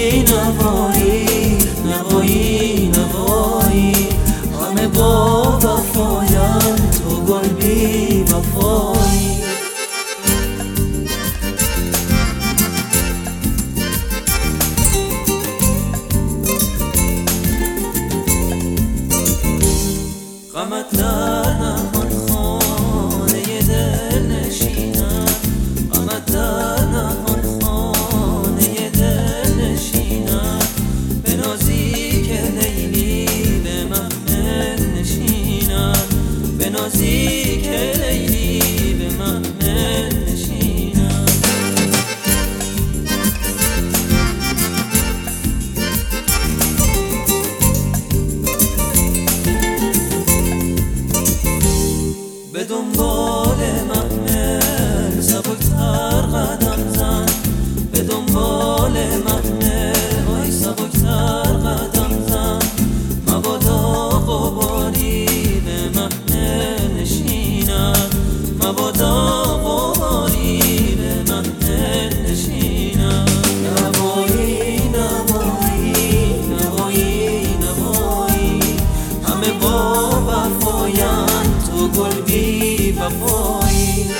نوایی نوایی نوایی، همه با وفایم تو گل بی وفایی. غمت در نهان خانه دل نشینم، غمت در نهان خانه دل نشینم، به نازی که لیلی به محمل نشینم، به نازی که لیلی به محمل نشینم. به دنبال محمل سبکتر قدم زن، به دنبال محمل وای سبکتر قدم زن، مبادا غباری به محمل نشیند، مبادا غباری به محمل نشیند. نوایی نوایی نوایی نوایی، همه با وفایم تو گل بی وفایی.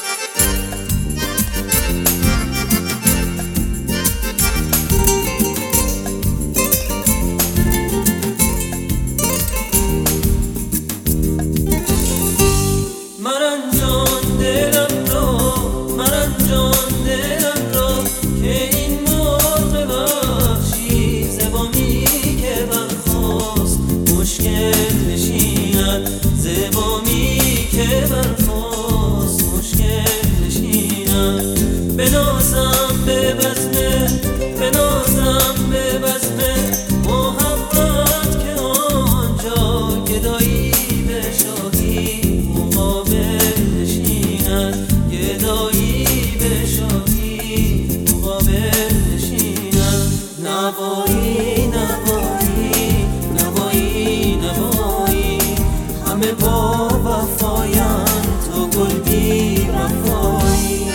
مرنجان دلم رو، مرنجان دلم رو، که این مرغ وحشی زبامی که برخاست مشکل نشیند، زبامی که برخاست مشکل نشیند. بنازم به بزمه، بنازم به بزمه محبت که آنجا گدایی به شاهی مقابل نشیند، گدایی به شاهی مقابل نشیند. نوایی نوایی نوایی نوایی، همه با وفایم تو گل بی وفایی.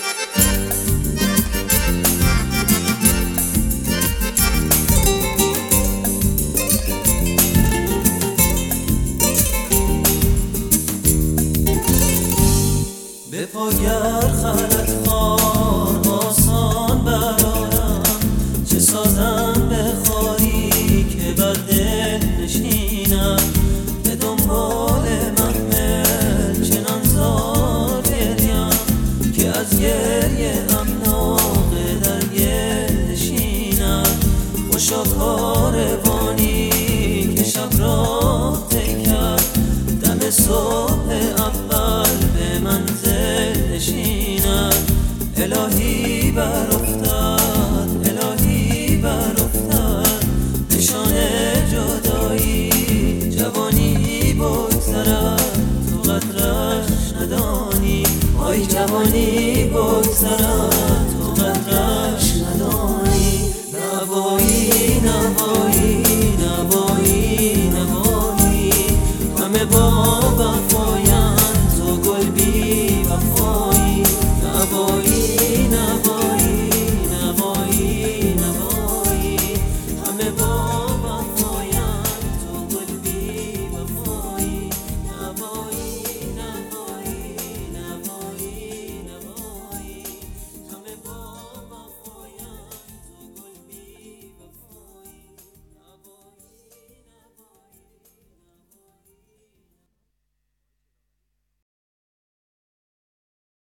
به پاگر خلط خوار آسان برارم، چه سازم به خاری که بر دل نشینم، به دنبال محمل چنان زار گریم که از گریه ام ناقه در گل نشینم. خوشا